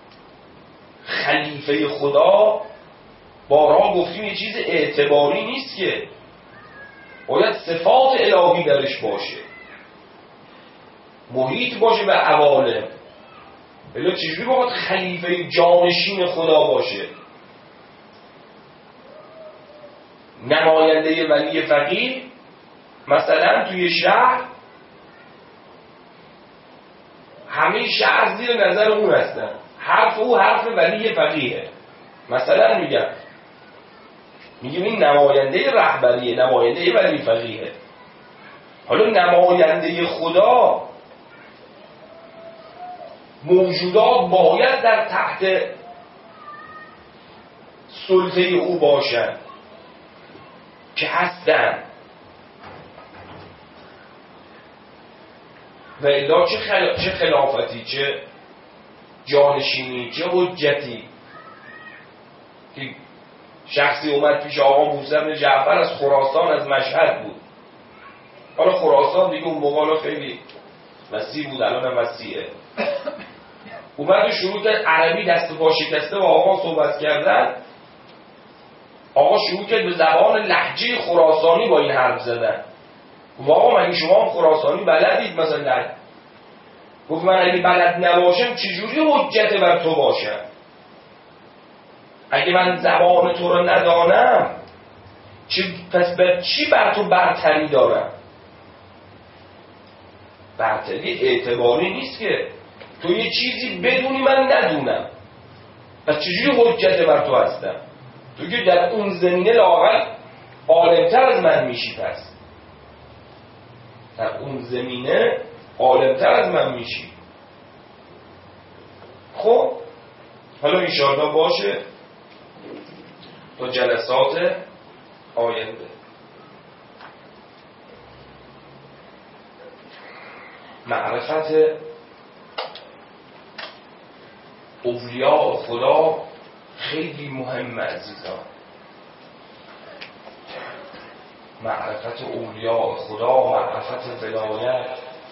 خلیفه خدا، بارها گفتیم یه چیز اعتباری نیست که باید صفات الهی درش باشه، محیط باشه به عوالم. بلا چجوری باید خلیفه جانشین خدا باشه؟ نماینده ولی فقیه مثلا توی شهر، همه شهر زیر نظر اون هستن، حرف او حرف ولی فقیه. مثلا میگم میگیم این نماینده رهبریه، نماینده ولی فقیه. حالا نماینده خدا، موجودات باید در تحت سلطه او باشن که هستن، و الا چه, خل... چه خلافتی، چه جانشینی، چه حجتی. که شخصی اومد پیش آقا موسی بن جعفر از خراسان، از مشهد بود. حالا خراسان دیگه اون موقع خیلی وسیع بود، الان هم وسیعه. اومد و شروع کرد عربی دست و پا شکسته با آقا صحبت کردن. آقا شروع کرد به زبان لهجه خراسانی با این حرف زدن. گفت آقا مگه شما هم خراسانی بلدید مثلا؟ گفت من اگه بلد نباشم چجوری حجت بر تو باشم؟ اگه من زبان تو رو ندانم چی پس بر چی بر تو برتری دارم؟ برتری اعتباری نیست که تو یه چیزی بدونی من ندونم، پس چجوری حجت بر تو هستم؟ تو که در اون زمینه لااقل عالمتر از من میشی، پس در اون زمینه عالمتر از من میشی. خب حالا انشاءالله باشه تا جلسات آینده. معرفت اولیاء خدا خیلی مهمه عزیزان. معرفت اولیاء خدا، معرفت ولایت،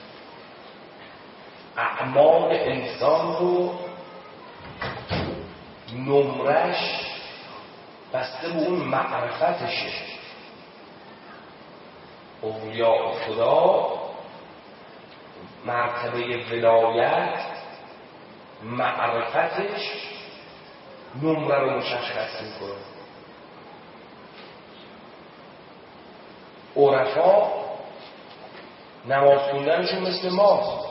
اعمال انسان رو نمرش بسته به اون معرفتشه. اولیاء خدا مرتبه ولایت معرفتش نمره رو مشخص میکنه. عرفا نماز خوندنشون مثل ماست،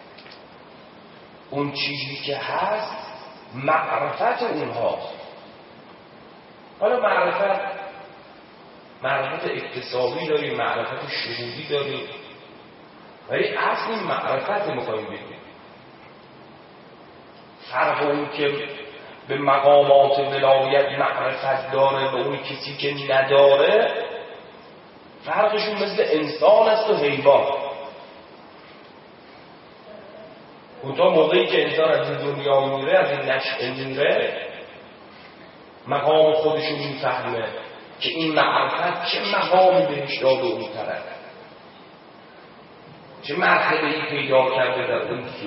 اون چیزی که هست معرفت اونهاست. حالا معرفت معرفت اکتسابی داریم، معرفت شهودی داریم، ولی اصل این معرفت میخواییم بگیم. فرق اون که به مقامات ولایت معرفت داره به اون کسی که نداره، فرقشون مثل انسان است و حیوان. اون تا موقعی که انسان از این دنیا میره، از این نشأه میره، مقام خودشون میفهمه که این معرفت چه مقامی بهش داده اون طرف، چه مرتبه‌ای پیدا کرده در اون سو.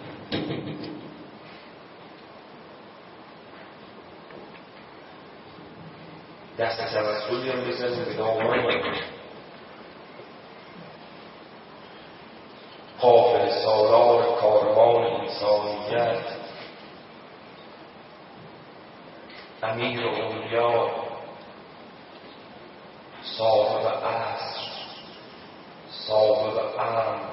دست توسلی هم بزنیم به دامن قافله سالار کاروان انسانیت، امیر اولیا، صاحب عصر، صاحب امر،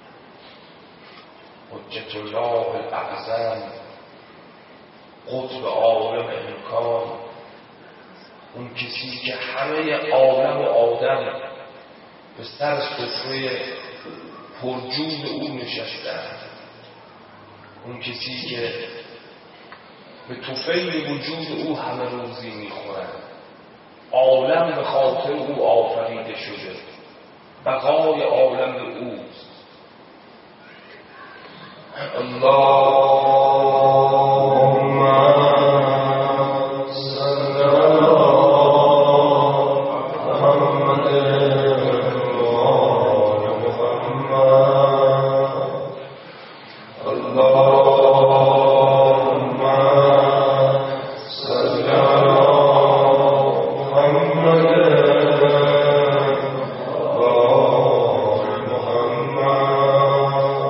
حجت الله الاعظم، قطب عالم امکان، اون کسی که همه عالم و آدم به سر سفره پرجود او نشستند، اون کسی که به طفیل وجود او همه روزی میخورند، عالم به خاطر او آفریده شده، بقای عالم به اوست. اللهم صل علی محمد و آل محمد. اللهم صل علی محمد و آل محمد.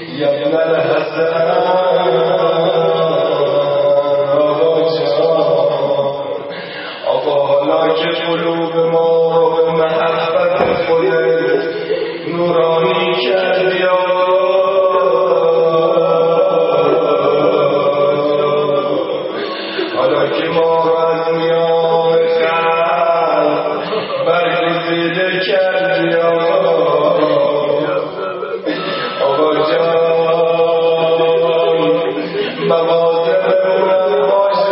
یا ابن الحسن آقا حالا که قلوب ما رو به محبت خودت نورانی کردی حالا که ما رو از میان خلق برگزیده کردی آقا جان مواظبمون باش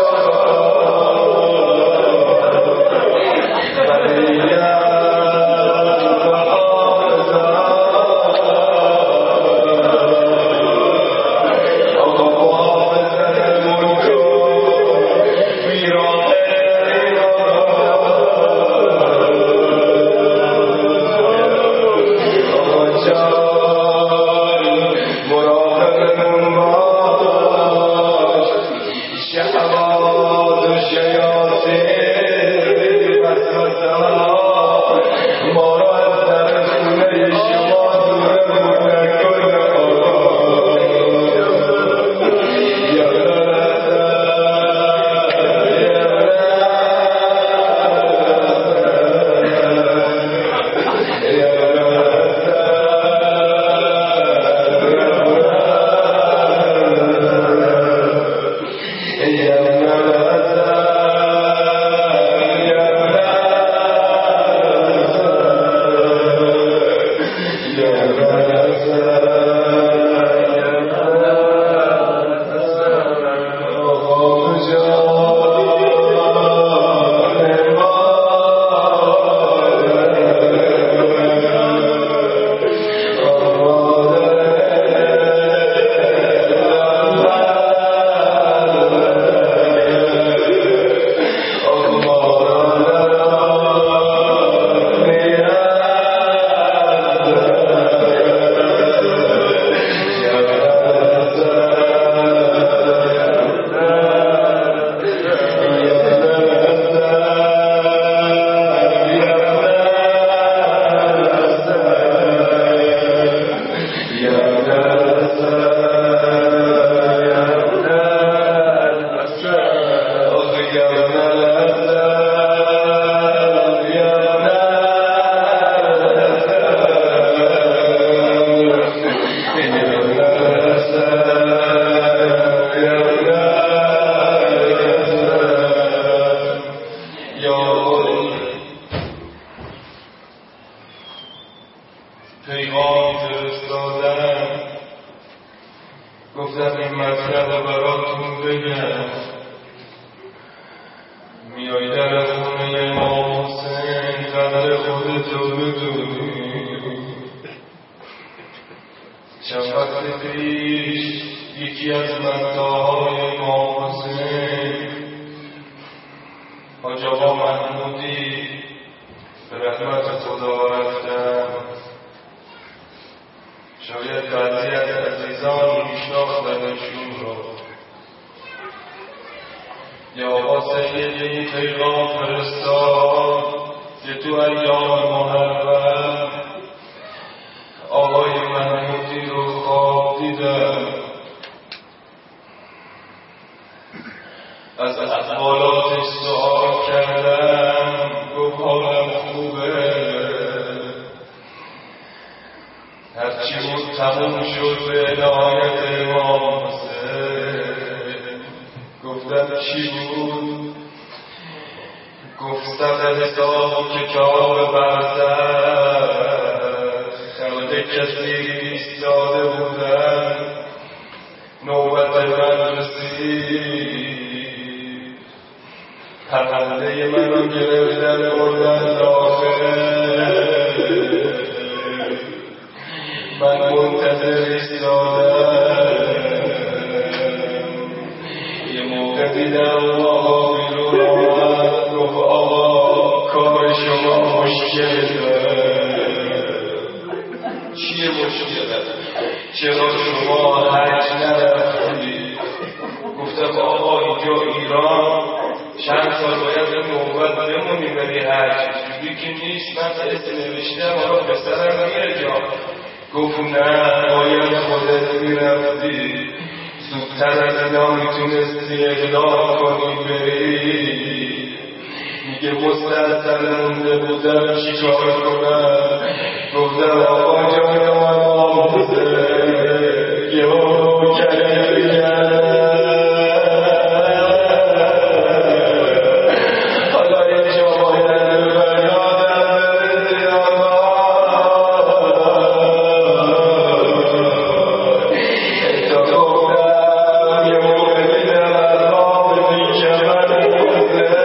پیغام فرستادم گفتم این مطلب براتون بگم میای در خونه امام حسین قدر خودتو بدونی چند وقت پیش یکی از منطقه‌های امام حسین حاج آقا محمودی به رحمت خدا رفتن شاید بعضی از عزیزان میشناختنشون رو یا آقا سیدی این پیغام فرستاد که تو ایام محرم آقای محمودی رو خواب دیدم از احوالاتش سؤال کردم گفت حالم خوبه هرچی بود تموم شد به عنایت امام حسین گفتم چی بود؟ گفت صد حساب و کتاب برزخ خلق کسی ایستاده بودن نوبت من رسید پرنده منو گرفتن بردن داخل من منتظر ایستادم یه موقع دیدم آقا بیرون آمد گفت آقا کار شما مشکل داره چیه مشکل؟ چرا شما حج نرفتی؟ گفتم آقا اینجا ایران چند سال باید به نوبت بمونی بری حج جوری که نیست من اسم نوشتم آقا پسرم میره جا گفت نه باید خودت میرفتی زودتر از اینا میتونستی اقدام کنی بری. میگه مستحصل مونده بودم چی کار کنم، گفتم آقا جان من آموزه یه رو کرده حالا یه جا باید بریادم تا گفتم یه موقع میدم از آب بیکمر موزه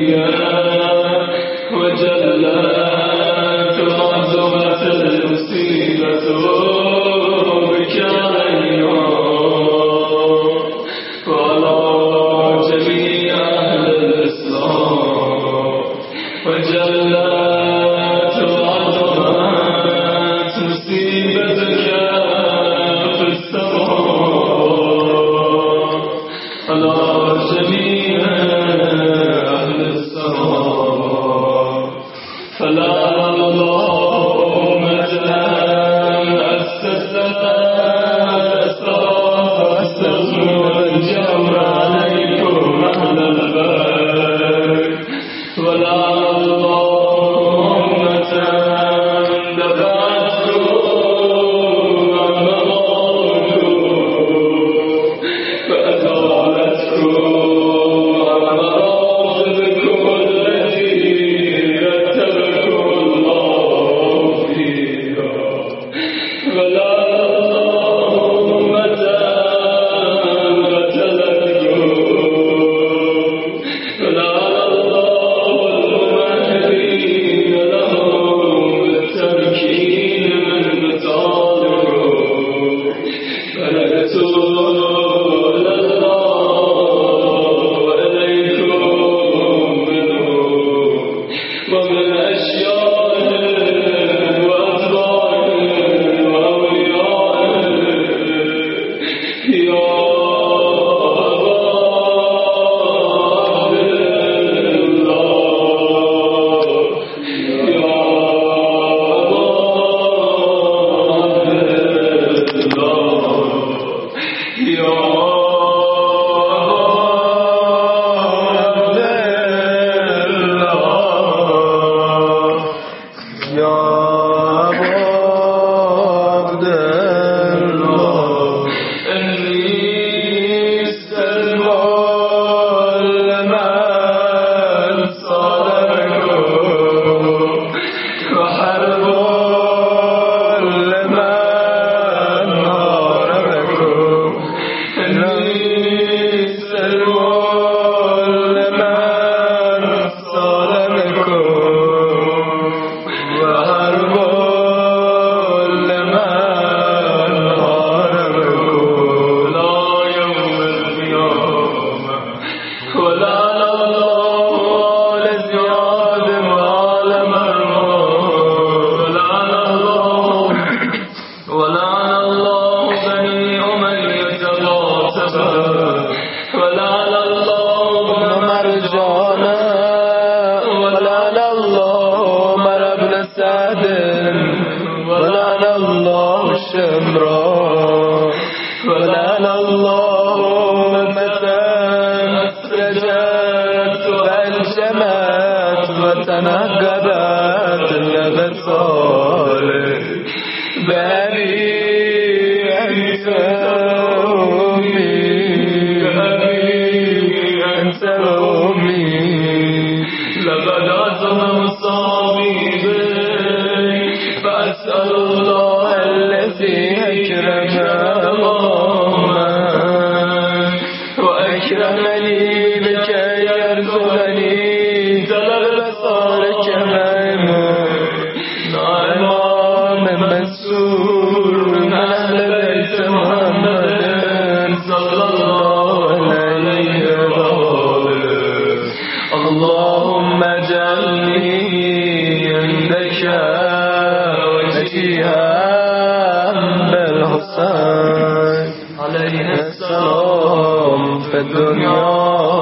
الدنيا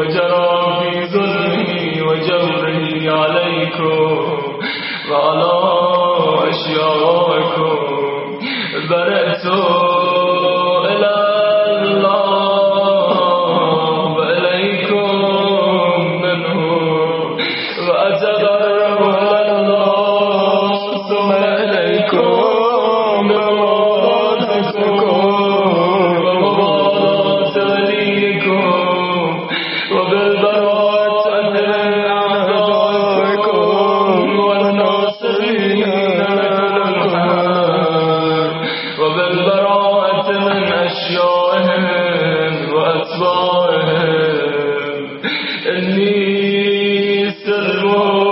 وجرى في ظلمه وجوره عليكم وعلى أشيائكم برأت إلى الله وإليكم منه وأتقرب إلى الله ثم إليكم بمرادتكم ومرادات وليكم وبالبراءة من أعدائكم والناصرين لكم وبالبراءة من أشيائهم وأتباعهم إني سلم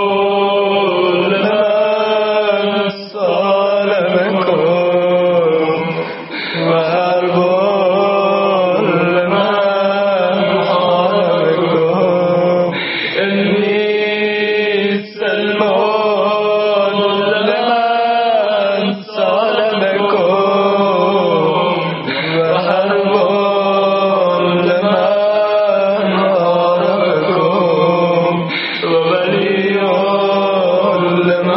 لمن سالمكم وحرب لمن حاربكم إني سلم لمن سالمكم وحرب لمن حاربكم وولي لمن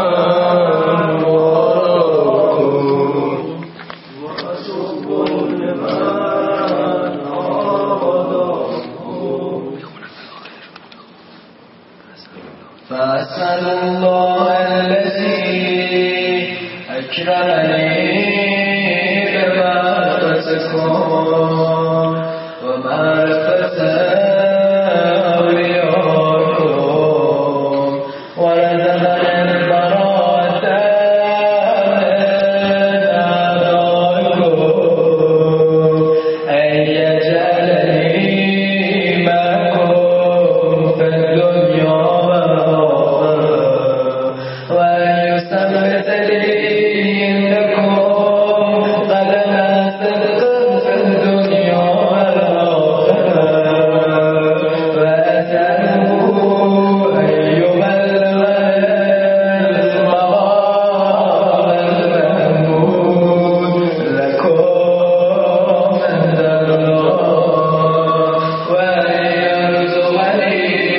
فأسأل الله الذي أكرمني بمعرفتكم ومعرفة أوليائكم ورزقني البراءة من أعدائكم أن يجعلني معكم في الدنيا وأن يثبت لي إنكم قدم صدق في الدنيا والآخرة وأسأله أن يبلغني المقام المحمود لكم عند الله وأن يرزقني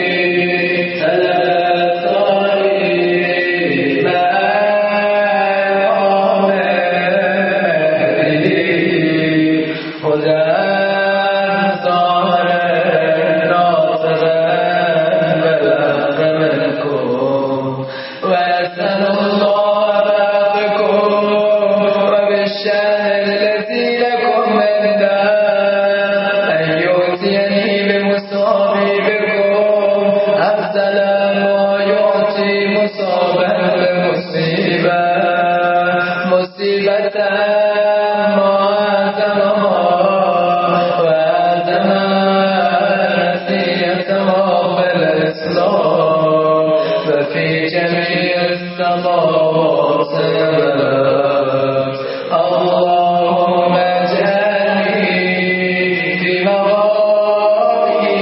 في جميع السماوات والأرض اللهم اجعلني في مقامي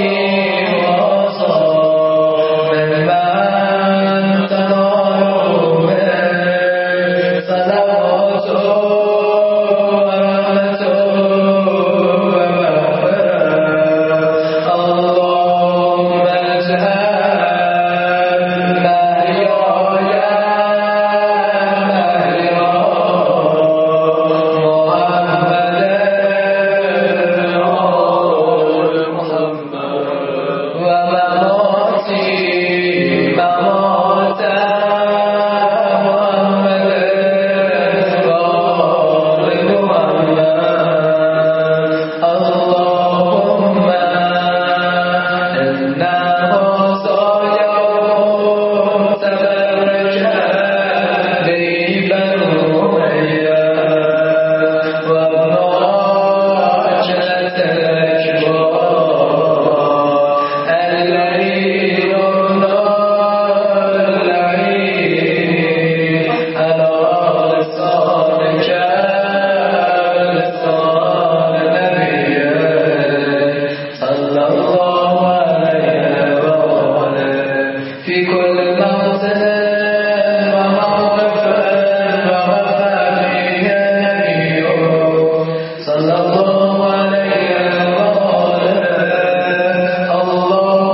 وصال ممن تنال من صلوات ورحمة ومغفرة اللهم اجعل صلى الله عليه وسلم. الله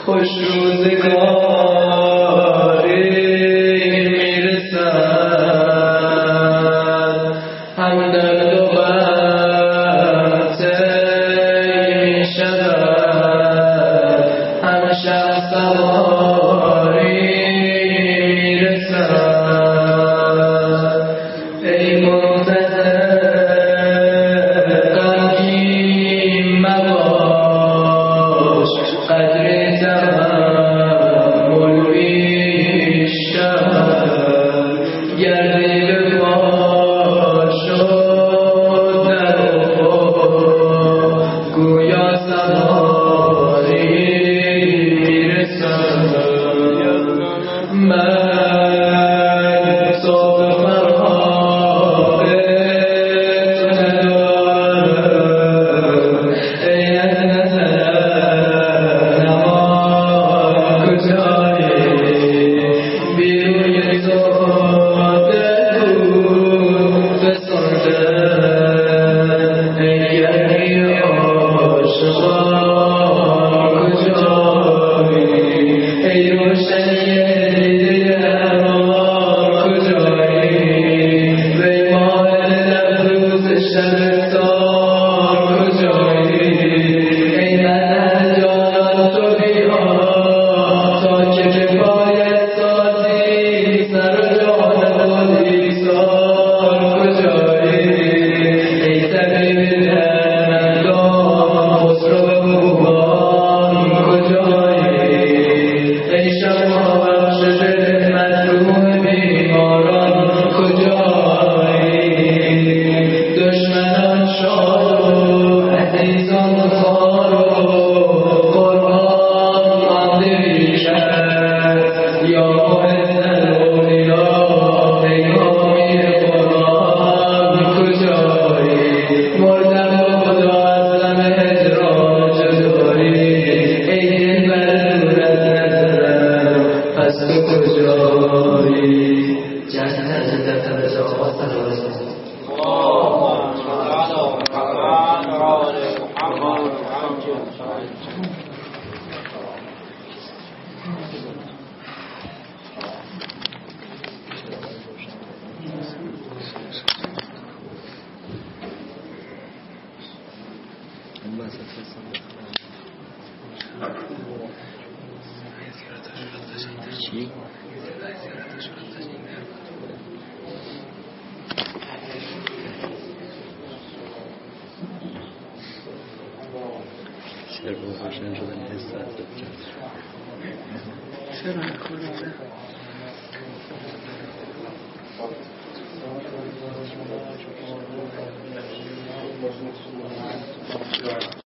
خوش روزگاری میرسد هم در دو قطعه میشود هم شب سواری میرسد ای منتظر غمگین مباش قدر تحمل بیشتر گردی به پا شد در افق گویا سواری میرسد من صبح فرهاد تو ندارم ای از نظر نما کجایی بیروی تو دل فسرده ای گردی عاشقان کجایی ای روشنی چرا